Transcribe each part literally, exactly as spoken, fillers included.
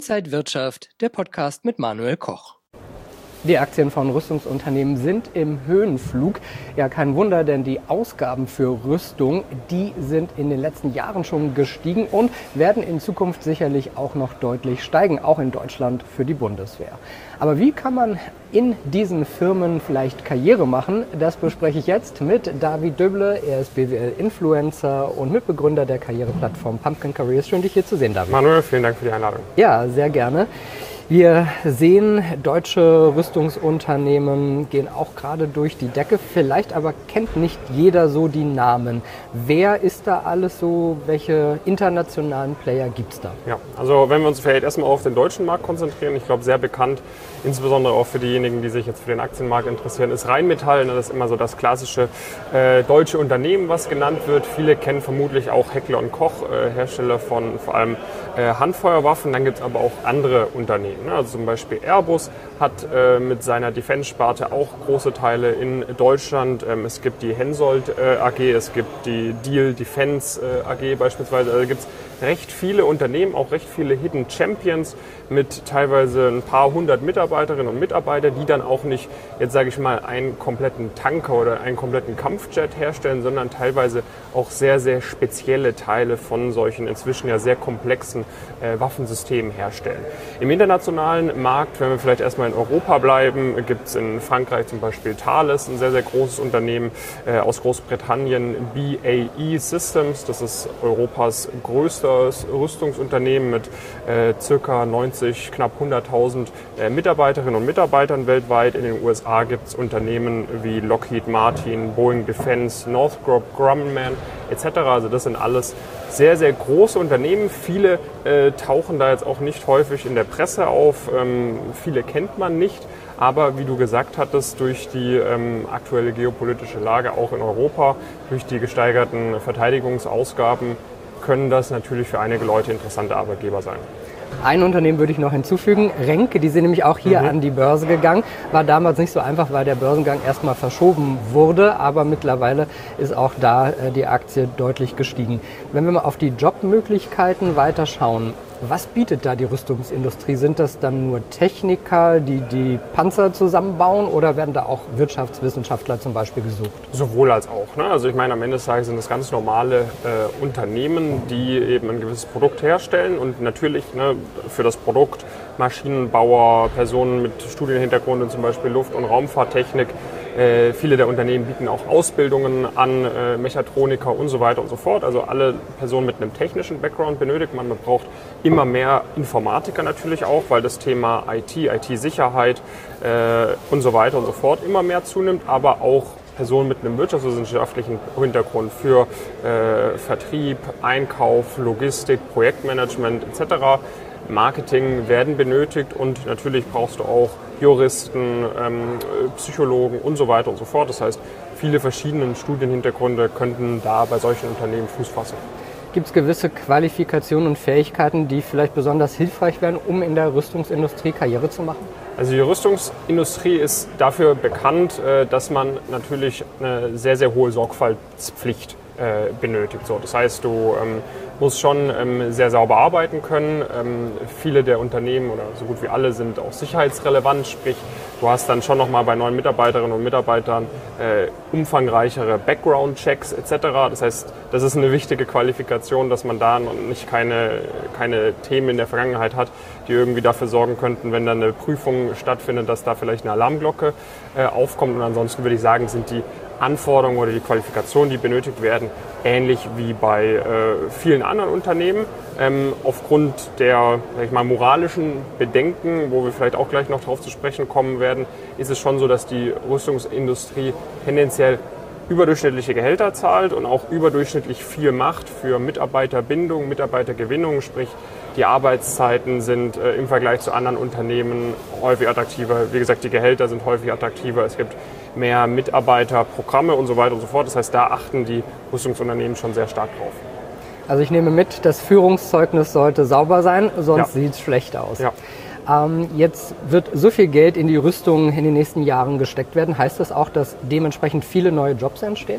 Inside Wirtschaft, der Podcast mit Manuel Koch. Die Aktien von Rüstungsunternehmen sind im Höhenflug. Ja, kein Wunder, denn die Ausgaben für Rüstung, die sind in den letzten Jahren schon gestiegen und werden in Zukunft sicherlich auch noch deutlich steigen, auch in Deutschland für die Bundeswehr. Aber wie kann man in diesen Firmen vielleicht Karriere machen? Das bespreche ich jetzt mit David Döble. Er ist B W L-Influencer und Mitbegründer der Karriereplattform Pumpkin Careers. Schön, dich hier zu sehen, David. Manuel, vielen Dank für die Einladung. Ja, sehr gerne. Wir sehen, deutsche Rüstungsunternehmen gehen auch gerade durch die Decke. Vielleicht aber kennt nicht jeder so die Namen. Wer ist da alles so? Welche internationalen Player gibt es da? Ja, also wenn wir uns vielleicht erstmal auf den deutschen Markt konzentrieren, ich glaube sehr bekannt, insbesondere auch für diejenigen, die sich jetzt für den Aktienmarkt interessieren, ist Rheinmetall. Das ist immer so das klassische äh, deutsche Unternehmen, was genannt wird. Viele kennen vermutlich auch Heckler und Koch, äh, Hersteller von vor allem äh, Handfeuerwaffen. Dann gibt es aber auch andere Unternehmen. Also zum Beispiel Airbus hat äh, mit seiner Defense-Sparte auch große Teile in Deutschland. Ähm, es gibt die Hensoldt äh, A G, es gibt die Diehl Defense äh, A G beispielsweise. Also gibt es recht viele Unternehmen, auch recht viele Hidden Champions mit teilweise ein paar hundert Mitarbeiterinnen und Mitarbeiter, die dann auch nicht, jetzt sage ich mal, einen kompletten Tanker oder einen kompletten Kampfjet herstellen, sondern teilweise auch sehr, sehr spezielle Teile von solchen inzwischen ja sehr komplexen äh, Waffensystemen herstellen. Im internationalen Markt, wenn wir vielleicht erstmal in Europa bleiben, gibt es in Frankreich zum Beispiel Thales, ein sehr, sehr großes Unternehmen, äh, aus Großbritannien B A E Systems, das ist Europas größtes Rüstungsunternehmen mit äh, circa neunzig, knapp hunderttausend äh, Mitarbeiterinnen und Mitarbeitern weltweit. In den U S A gibt es Unternehmen wie Lockheed Martin, Boeing Defense, Northrop Grumman et cetera. Also das sind alles sehr, sehr große Unternehmen. Viele äh, tauchen da jetzt auch nicht häufig in der Presse auf. Ähm, viele kennt man nicht. Aber wie du gesagt hattest, durch die ähm, aktuelle geopolitische Lage auch in Europa, durch die gesteigerten Verteidigungsausgaben, können das natürlich für einige Leute interessante Arbeitgeber sein. Ein Unternehmen würde ich noch hinzufügen, Renke, die sind nämlich auch hier mhm. an die Börse gegangen. War damals nicht so einfach, weil der Börsengang erstmal verschoben wurde, aber mittlerweile ist auch da äh, die Aktie deutlich gestiegen. Wenn wir mal auf die Jobmöglichkeiten weiterschauen, was bietet da die Rüstungsindustrie? Sind das dann nur Techniker, die die Panzer zusammenbauen, oder werden da auch Wirtschaftswissenschaftler zum Beispiel gesucht? Sowohl als auch. Ne? Also ich meine, am Ende des Tages sind das ganz normale äh, Unternehmen, die eben ein gewisses Produkt herstellen und natürlich ne, für das Produkt Maschinenbauer, Personen mit Studienhintergrund in zum Beispiel Luft- und Raumfahrttechnik. Äh, viele der Unternehmen bieten auch Ausbildungen an, äh, Mechatroniker und so weiter und so fort. Also alle Personen mit einem technischen Background benötigt man. Man braucht immer mehr Informatiker natürlich auch, weil das Thema I T, I T-Sicherheit äh, und so weiter und so fort immer mehr zunimmt, aber auch Personen mit einem wirtschaftswissenschaftlichen Hintergrund für äh, Vertrieb, Einkauf, Logistik, Projektmanagement et cetera. Marketing werden benötigt und natürlich brauchst du auch Juristen, ähm, Psychologen und so weiter und so fort. Das heißt, viele verschiedene Studienhintergründe könnten da bei solchen Unternehmen Fuß fassen. Gibt es gewisse Qualifikationen und Fähigkeiten, die vielleicht besonders hilfreich wären, um in der Rüstungsindustrie Karriere zu machen? Also die Rüstungsindustrie ist dafür bekannt, dass man natürlich eine sehr, sehr hohe Sorgfaltspflicht benötigt. So, das heißt, du ähm, musst schon ähm, sehr sauber arbeiten können. Ähm, viele der Unternehmen oder so gut wie alle sind auch sicherheitsrelevant, sprich du hast dann schon nochmal bei neuen Mitarbeiterinnen und Mitarbeitern äh, umfangreichere Background-Checks et cetera. Das heißt, das ist eine wichtige Qualifikation, dass man da nicht keine, keine Themen in der Vergangenheit hat, die irgendwie dafür sorgen könnten, wenn dann eine Prüfung stattfindet, dass da vielleicht eine Alarmglocke äh, aufkommt. Und ansonsten würde ich sagen, sind die Anforderungen oder die Qualifikationen, die benötigt werden, ähnlich wie bei äh, vielen anderen Unternehmen. Ähm, aufgrund der, sag ich mal, moralischen Bedenken, wo wir vielleicht auch gleich noch darauf zu sprechen kommen werden, ist es schon so, dass die Rüstungsindustrie tendenziell überdurchschnittliche Gehälter zahlt und auch überdurchschnittlich viel macht für Mitarbeiterbindung, Mitarbeitergewinnung, sprich die Arbeitszeiten sind äh, im Vergleich zu anderen Unternehmen häufig attraktiver. Wie gesagt, die Gehälter sind häufig attraktiver. Es gibt mehr Mitarbeiterprogramme und so weiter und so fort. Das heißt, da achten die Rüstungsunternehmen schon sehr stark drauf. Also ich nehme mit, das Führungszeugnis sollte sauber sein, sonst ja. sieht es schlecht aus. Ja. Ähm, jetzt wird so viel Geld in die Rüstung in den nächsten Jahren gesteckt werden. Heißt das auch, dass dementsprechend viele neue Jobs entstehen?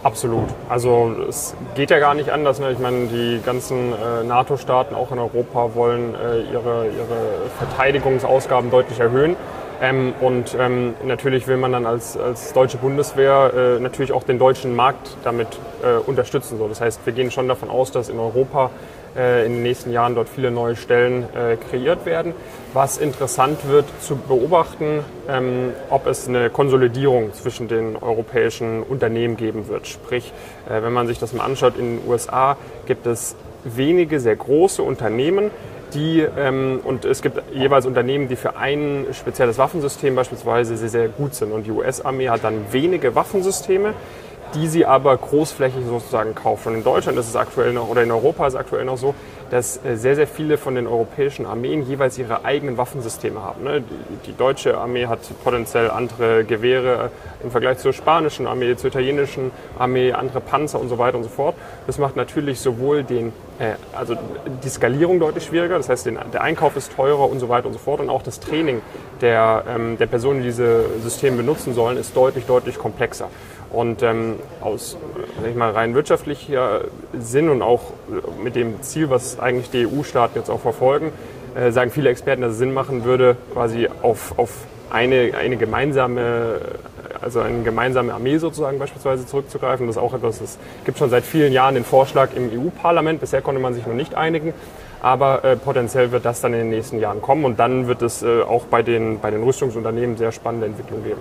Absolut. Also es geht ja gar nicht anders. Ne? Ich meine, die ganzen äh, NATO-Staaten, auch in Europa, wollen äh, ihre, ihre Verteidigungsausgaben deutlich erhöhen. Ähm, und ähm, natürlich will man dann als, als deutsche Bundeswehr äh, natürlich auch den deutschen Markt damit äh, unterstützen. So. Das heißt, wir gehen schon davon aus, dass in Europa äh, in den nächsten Jahren dort viele neue Stellen äh, kreiert werden. Was interessant wird zu beobachten, ähm, ob es eine Konsolidierung zwischen den europäischen Unternehmen geben wird. Sprich, äh, wenn man sich das mal anschaut, in den U S A gibt es wenige sehr große Unternehmen, Die, ähm, und es gibt jeweils Unternehmen, die für ein spezielles Waffensystem beispielsweise sehr, sehr gut sind. Und die U S-Armee hat dann wenige Waffensysteme, die sie aber großflächig sozusagen kauft. Und in Deutschland ist es aktuell noch, oder in Europa ist es aktuell noch so, dass sehr, sehr viele von den europäischen Armeen jeweils ihre eigenen Waffensysteme haben. Die, die deutsche Armee hat potenziell andere Gewehre im Vergleich zur spanischen Armee, zur italienischen Armee, andere Panzer und so weiter und so fort. Das macht natürlich sowohl den, äh, also die Skalierung deutlich schwieriger, das heißt, den, der Einkauf ist teurer und so weiter und so fort. Und auch das Training der, ähm, der Personen, die diese Systeme benutzen sollen, ist deutlich, deutlich komplexer. Und ähm, aus sag ich mal, rein wirtschaftlicher Sinn und auch mit dem Ziel, was eigentlich die E U-Staaten jetzt auch verfolgen, äh, sagen viele Experten, dass es Sinn machen würde, quasi auf, auf eine, eine gemeinsame, also eine gemeinsame Armee sozusagen beispielsweise zurückzugreifen. Das ist auch etwas, es gibt schon seit vielen Jahren den Vorschlag im E U-Parlament. Bisher konnte man sich noch nicht einigen. Aber äh, potenziell wird das dann in den nächsten Jahren kommen. Und dann wird es äh, auch bei den, bei den Rüstungsunternehmen sehr spannende Entwicklungen geben.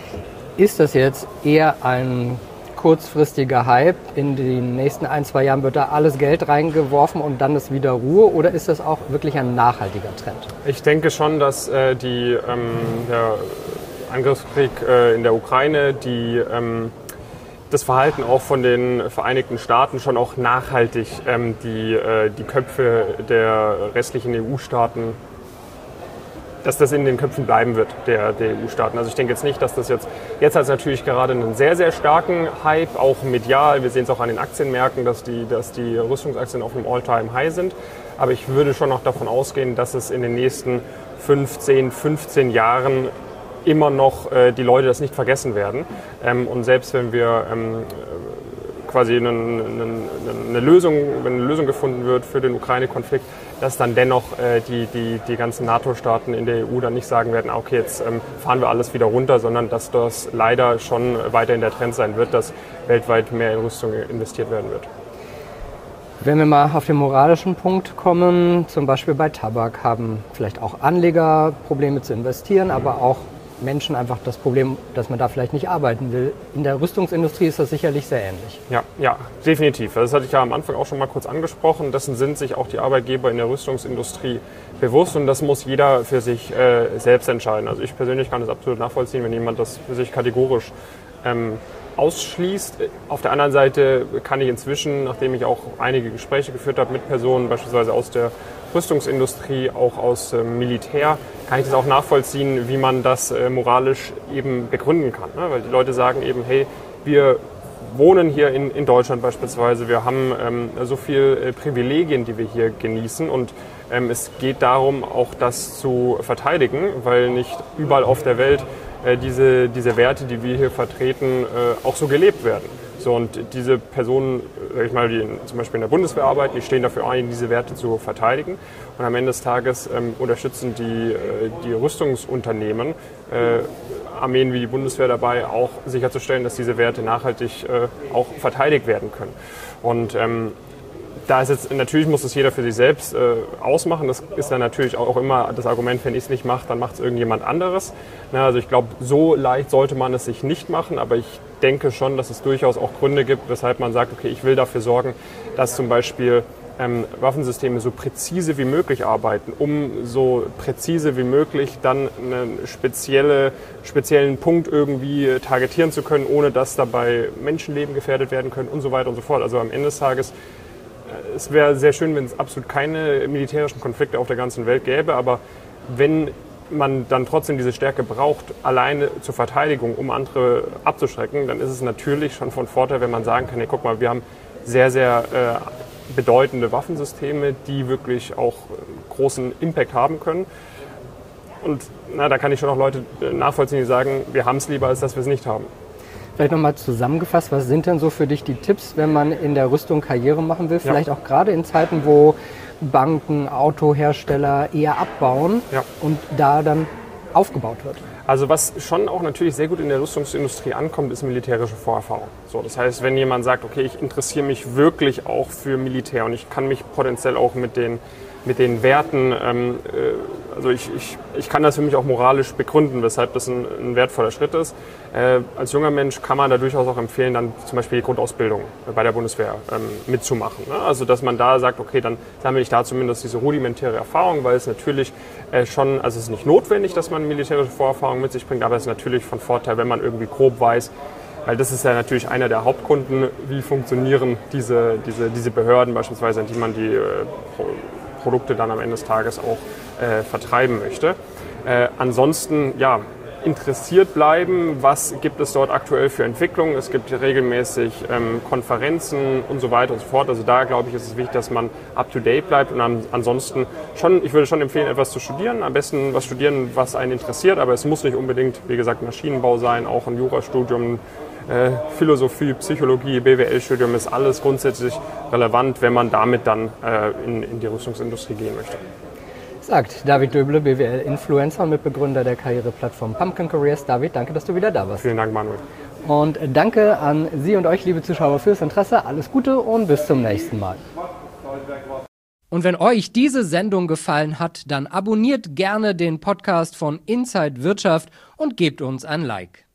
Ist das jetzt eher ein kurzfristiger Hype? In den nächsten ein, zwei Jahren wird da alles Geld reingeworfen und dann ist wieder Ruhe? Oder ist das auch wirklich ein nachhaltiger Trend? Ich denke schon, dass äh, die, ähm, der Angriffskrieg äh, in der Ukraine, die, ähm, das Verhalten auch von den Vereinigten Staaten schon auch nachhaltig ähm, die, äh, die Köpfe der restlichen E U-Staaten, dass das in den Köpfen bleiben wird, der, der E U-Staaten. Also ich denke jetzt nicht, dass das jetzt, jetzt hat es natürlich gerade einen sehr, sehr starken Hype, auch medial. Wir sehen es auch an den Aktienmärkten, dass die, dass die Rüstungsaktien auf einem All-Time-High sind. Aber ich würde schon noch davon ausgehen, dass es in den nächsten fünfzehn, fünfzehn Jahren immer noch äh, die Leute das nicht vergessen werden. Ähm, und selbst wenn wir ähm, quasi eine, eine, eine Lösung, wenn eine Lösung gefunden wird für den Ukraine-Konflikt, dass dann dennoch äh, die, die, die ganzen NATO-Staaten in der E U dann nicht sagen werden, okay, jetzt ähm, fahren wir alles wieder runter, sondern dass das leider schon weiterhin der Trend sein wird, dass weltweit mehr in Rüstung investiert werden wird. Wenn wir mal auf den moralischen Punkt kommen, zum Beispiel bei Tabak haben vielleicht auch Anleger Probleme zu investieren, aber auch Menschen einfach das Problem, dass man da vielleicht nicht arbeiten will. In der Rüstungsindustrie ist das sicherlich sehr ähnlich. Ja, ja, definitiv. Das hatte ich ja am Anfang auch schon mal kurz angesprochen. Dessen sind sich auch die Arbeitgeber in der Rüstungsindustrie bewusst und das muss jeder für sich äh, selbst entscheiden. Also ich persönlich kann das absolut nachvollziehen, wenn jemand das für sich kategorisch ähm, ausschließt. Auf der anderen Seite kann ich inzwischen, nachdem ich auch einige Gespräche geführt habe mit Personen, beispielsweise aus der Rüstungsindustrie, auch aus äh, Militär, kann ich das auch nachvollziehen, wie man das äh, moralisch eben begründen kann. Ne? Weil die Leute sagen eben, hey, wir wohnen hier in, in Deutschland beispielsweise, wir haben ähm, so viel äh, Privilegien, die wir hier genießen und ähm, es geht darum, auch das zu verteidigen, weil nicht überall auf der Welt äh, diese, diese Werte, die wir hier vertreten, äh, auch so gelebt werden. So, und diese Personen, sag ich mal, die in, zum Beispiel in der Bundeswehr arbeiten, die stehen dafür ein, diese Werte zu verteidigen. Und am Ende des Tages ähm, unterstützen die, äh, die Rüstungsunternehmen, äh, Armeen wie die Bundeswehr dabei, auch sicherzustellen, dass diese Werte nachhaltig äh, auch verteidigt werden können. Und ähm, da ist jetzt, natürlich muss es jeder für sich selbst äh, ausmachen. Das ist dann natürlich auch immer das Argument, wenn ich es nicht mache, dann macht es irgendjemand anderes. Na, also ich glaube, so leicht sollte man es sich nicht machen, aber ich denke schon, dass es durchaus auch Gründe gibt, weshalb man sagt, okay, ich will dafür sorgen, dass zum Beispiel ähm, Waffensysteme so präzise wie möglich arbeiten, um so präzise wie möglich dann einen spezielle, speziellen Punkt irgendwie targetieren zu können, ohne dass dabei Menschenleben gefährdet werden können und so weiter und so fort. Also am Ende des Tages, es wäre sehr schön, wenn es absolut keine militärischen Konflikte auf der ganzen Welt gäbe, aber wenn man dann trotzdem diese Stärke braucht, alleine zur Verteidigung, um andere abzuschrecken, dann ist es natürlich schon von Vorteil, wenn man sagen kann, hey, guck mal, wir haben sehr, sehr äh, bedeutende Waffensysteme, die wirklich auch großen Impact haben können. Und na, da kann ich schon auch Leute nachvollziehen, die sagen, wir haben es lieber, als dass wir es nicht haben. Vielleicht nochmal zusammengefasst, was sind denn so für dich die Tipps, wenn man in der Rüstung Karriere machen will? Vielleicht ja. auch gerade in Zeiten, wo Banken, Autohersteller eher abbauen ja. und da dann aufgebaut wird. Also was schon auch natürlich sehr gut in der Rüstungsindustrie ankommt, ist militärische Vorerfahrung. So, das heißt, wenn jemand sagt, okay, ich interessiere mich wirklich auch für Militär und ich kann mich potenziell auch mit den, mit den Werten, ähm, äh, also ich, ich, ich kann das für mich auch moralisch begründen, weshalb das ein, ein wertvoller Schritt ist. Äh, als junger Mensch kann man da durchaus auch empfehlen, dann zum Beispiel die Grundausbildung bei der Bundeswehr ähm, mitzumachen. Ne? Also dass man da sagt, okay, dann sammle ich da zumindest diese rudimentäre Erfahrung, weil es natürlich äh, schon, also es ist nicht notwendig, dass man militärische Vorerfahrung mit sich bringt, aber es ist natürlich von Vorteil, wenn man irgendwie grob weiß, weil das ist ja natürlich einer der Hauptkunden, wie funktionieren diese, diese, diese Behörden beispielsweise, in die man die äh, Produkte dann am Ende des Tages auch äh, vertreiben möchte. Äh, ansonsten, ja, interessiert bleiben, was gibt es dort aktuell für Entwicklungen. Es gibt regelmäßig ähm, Konferenzen und so weiter und so fort. Also da, glaube ich, ist es wichtig, dass man up-to-date bleibt und an, ansonsten schon, ich würde schon empfehlen, etwas zu studieren. Am besten was studieren, was einen interessiert, aber es muss nicht unbedingt, wie gesagt, Maschinenbau sein, auch ein Jurastudium, äh, Philosophie, Psychologie, B W L-Studium ist alles grundsätzlich relevant, wenn man damit dann äh, in, in die Rüstungsindustrie gehen möchte. Sagt David Döble, B W L-Influencer und Mitbegründer der Karriereplattform Pumpkin Careers. David, danke, dass du wieder da warst. Vielen Dank, Manuel. Und danke an Sie und euch, liebe Zuschauer, fürs Interesse. Alles Gute und bis zum nächsten Mal. Und wenn euch diese Sendung gefallen hat, dann abonniert gerne den Podcast von Inside Wirtschaft und gebt uns ein Like.